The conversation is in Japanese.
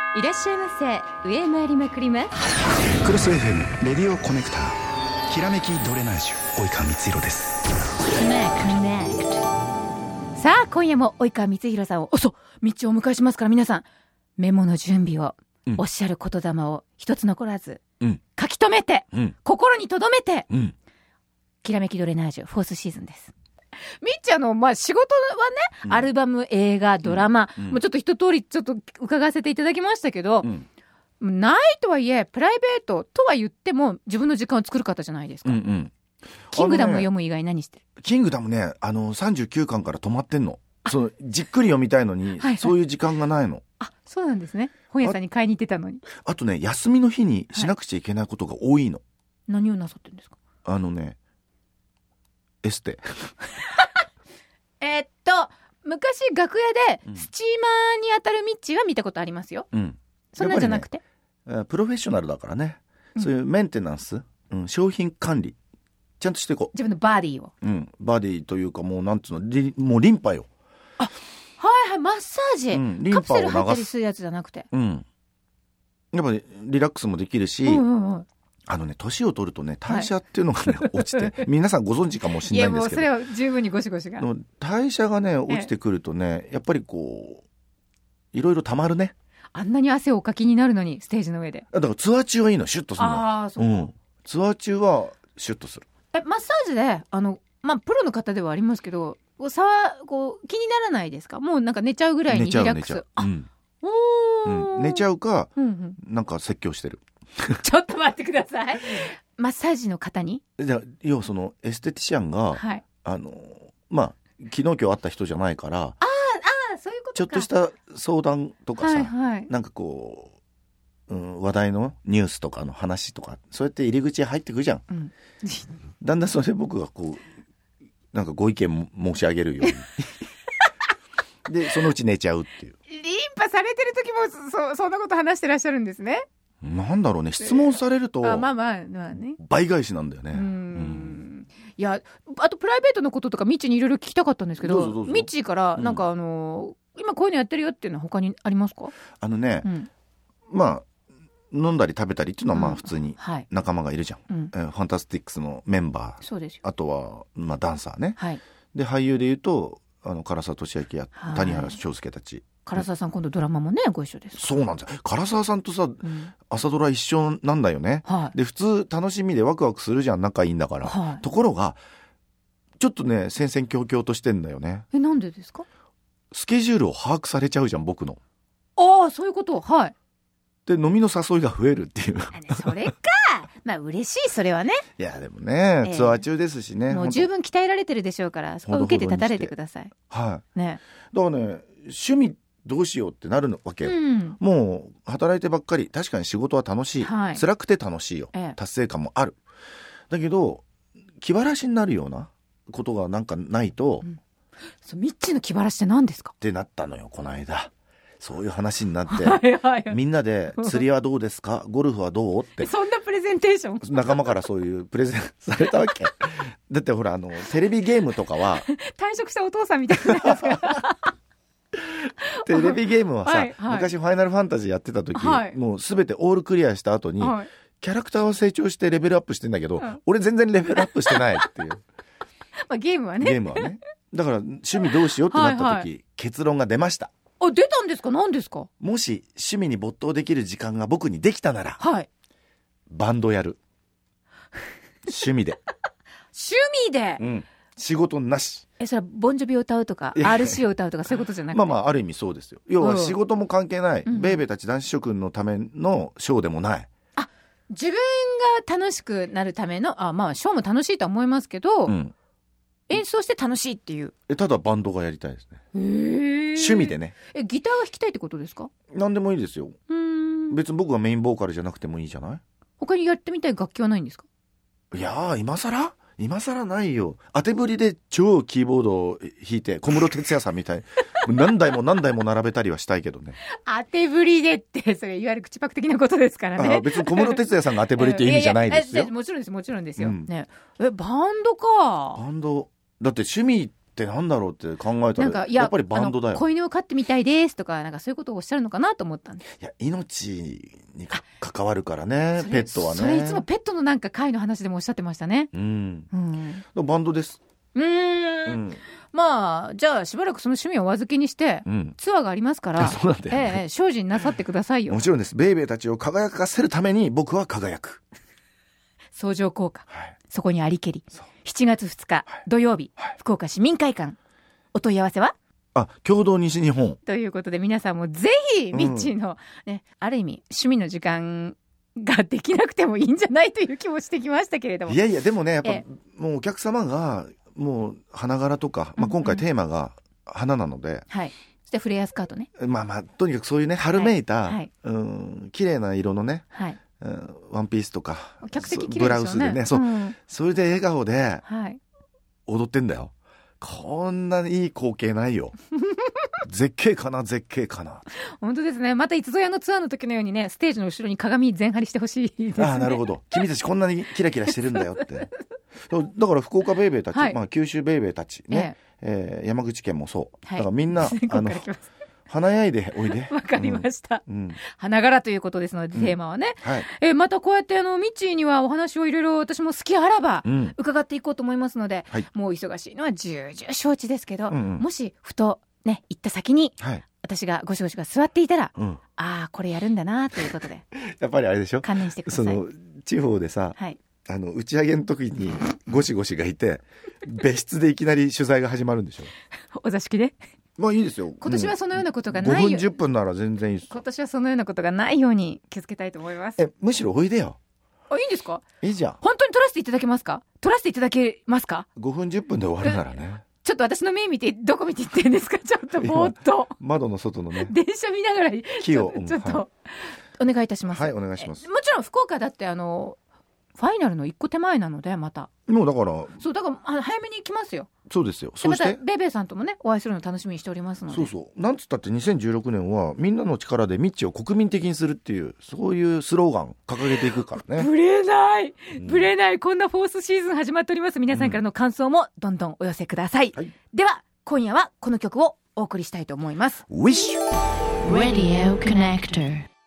いらっしゃいませ。上へ参りまくります。 クロス FM レディオコネクター、きらめきドレナージュ、及川光弘です。 さあ今夜も及川光弘さんを道をお迎えしますから、皆さんメモの準備を、おっしゃる言霊を一つ残らず、書き留めて、心に留めて、きらめきドレナージュ4thシーズンです。みっちゃんの、仕事はね、アルバム、映画、ドラマ、もうちょっと一通りちょっと伺わせていただきましたけど、ないとはいえプライベートとは言っても自分の時間を作る方じゃないですか。キングダムを読む以外何してる？ キングダムね、39巻から止まってんの。じっくり読みたいのに、そういう時間がないの。 あ、そうなんですね。本屋さんに買いに行ってたのに。 あとね、休みの日にしなくちゃいけないことが多いの。 何をなさってるんですか？ エステ昔楽屋でスチーマーに当たるミッチーは見たことありますよ。そんなんじゃなくて、 プロフェッショナルだからね、そういうメンテナンス、商品管理ちゃんとしていこう。 自分のバディを、 バディというか、もうなんつうの、もうリンパよ。 あ、はいはい、マッサージ、 リンパを流す。 カプセル入ったりするやつじゃなくて、 やっぱりリラックスもできるし、年を取るとね、代謝っていうのがね、落ちて、皆さんご存知かもしれないんですけど、 いやもうそれは十分にゴシゴシが、 代謝がね落ちてくるとね、やっぱりこういろいろたまるね。 あんなに汗をおかきになるのに、ステージの上で。 だからツアー中はいいの、シュッとするの。ツアー中はシュッとする。 マッサージでプロの方ではありますけど、こう気にならないですか？もうなんか寝ちゃうぐらいにリラックス。 寝ちゃうか、なんか説教してる。 ちょっと待ってください。マッサージの方に、 要はそのエステティシャンが、昨日今日会った人じゃないから、 そういうことか。 ちょっとした相談とかさ、なんかこう、話題のニュースとかの話とか、そうやって入り口へ入ってくじゃん。だんだんそれで僕がこうなんかご意見申し上げるようにでそのうち寝ちゃうっていう。 リンパされてる時もそんなこと話してらっしゃるんですね。 なんだろうね、質問されると倍返しなんだよね。 いや、あとプライベートのこととかミッチーにいろいろ聞きたかったんですけど、ミッチーからなんか今こういうのやってるよっていうのは他にありますか？ 飲んだり食べたりっていうのは普通に仲間がいるじゃん。ファンタスティックスのメンバー、 そうですよ。 あとはダンサーね。で俳優でいうと唐沢寿明や谷原章介たち。 唐沢さん今度ドラマもねご一緒です。 そうなんですよ。唐沢さんとさ、朝ドラ一緒なんだよね。で普通楽しみでワクワクするじゃん、仲いいんだから。ところがちょっとね戦々恐々としてんだよね。 なんでですか？ スケジュールを把握されちゃうじゃん、僕の。 ああ、そういうこと。 で飲みの誘いが増えるっていう。 それか嬉しい、それはね。 いやでもね、ツアー中ですしね、 もう十分鍛えられてるでしょうから、そこを受けて立たれてください。 だからね、趣味どうしようってなるわけよ。もう働いてばっかり。確かに仕事は楽しい、辛くて楽しいよ、達成感もある。だけど気晴らしになるようなことがなんかないと、 ミッチーの気晴らしって何ですかってなったのよ、この間。そういう話になってみんなで釣りはどうですか、ゴルフはどうってそんなプレゼンテーション仲間からそういうプレゼンされたわけ。だってほらテレビゲームとかは退職したお父さんみたいなやつがテレビゲームはさ、昔ファイナルファンタジーやってた時、もう全てオールクリアした後に、キャラクターは成長してレベルアップしてんだけど、俺全然レベルアップしてないっていうゲームはね。 だから趣味どうしようってなった時、結論が出ました。 出たんですか？何ですか？ もし趣味に没頭できる時間が僕にできたなら、バンドやる。趣味で趣味で、 仕事なし。 それはボンジョビを歌うとか RC を歌うとかそういうことじゃなくて、 ある意味そうですよ。要は仕事も関係ない、ベイベーたち男子諸君のためのショーでもない。 自分が楽しくなるためのショーも楽しいとは思いますけど、演奏して楽しいっていう。 ただバンドがやりたいですね。趣味でね。 ギターが弾きたいってことですか？ 何でもいいですよ。別に僕がメインボーカルじゃなくてもいいじゃない。 他にやってみたい楽器はないんですか？ いやー、今更ないよ。当てぶりで超キーボードを弾いて小室哲哉さんみたい何台も並べたりはしたいけどね。 当てぶりでってそれいわゆる口パク的なことですからね。 別に小室哲哉さんが当てぶりっていう意味じゃないですよ。 もちろんですよ、ね。バンドか。 バンドだって趣味っってなんだろうって考えたらやっぱりバンドだよ。 子犬を飼ってみたいですとか、なんかそういうことをおっしゃるのかなと思ったんです。 いや、命に関わるからね、ペットはね。 それいつもペットのなんか飼いの話でもおっしゃってましたね。 バンドです。 まあじゃあしばらくその趣味をお預けにして、ツアーがありますからそうなんだよね、 精進なさってくださいよ。 もちろんです。ベイベーたちを輝かせるために僕は輝く。 相乗効果、そこにありけり。7月2日、土曜日、福岡市民会館。お問い合わせは共同西日本ということで、皆さんもぜひミッチーの、ある意味趣味の時間ができなくてもいいんじゃないという気もしてきましたけれども。 いやいや、でもね、やっぱもうお客様がもう花柄とか、今回テーマが花なので、 そしてフレアスカートね、 とにかくそういうね、春めいた、綺麗な色のね、ワンピースとか客席綺麗ですよね、 ブラウスでね、それで笑顔で踊ってんだよ。こんないい光景ないよ。絶景かな、絶景かな。 本当ですね。またいつぞやのツアーの時のようにね、ステージの後ろに鏡全張りしてほしいですね。 なるほど。君たちこんなにキラキラしてるんだよってだから福岡ベイベーたち、九州ベイベーたちね、山口県もそう、だからみんな華やいでおいで。 わかりました、花柄ということですので、テーマはね、またこうやってミッチーにはお話をいろいろ私も好きあらば伺っていこうと思いますので、もう忙しいのは重々承知ですけど、もしふとね行った先に、私がゴシゴシが座っていたら、これやるんだなということでやっぱりあれでしょ、 観念してください。 その地方でさ、打ち上げの時にゴシゴシがいて別室でいきなり取材が始まるんでしょお座敷で。 いいですよ。 今年はそのようなことがないよ。 5分10分なら全然いいです。 今年はそのようなことがないように気をつけたいと思います。 むしろおいでよ。 いいんですか？ いいじゃん。 本当に撮らせていただけますか ？5分10分で終わるならね。 ちょっと私の目見て、どこ見て言ってるんですか？ちょっとぼーっと窓の外のね、 電車見ながら木をちょっとお願いいたします。 お願いします。 もちろん福岡だってファイナルの一個手前なので、またもうだから早めに来ますよ。 そうですよ。 そしてまたベイベーさんともねお会いするの楽しみにしておりますので。 なんつったって2016年はみんなの力でミッチを国民的にするっていう、そういうスローガン掲げていくからね。 ぶれない、こんなフォースシーズン始まっております。皆さんからの感想もどんどんお寄せください、では今夜はこの曲をお送りしたいと思います。 Wish Radio Connector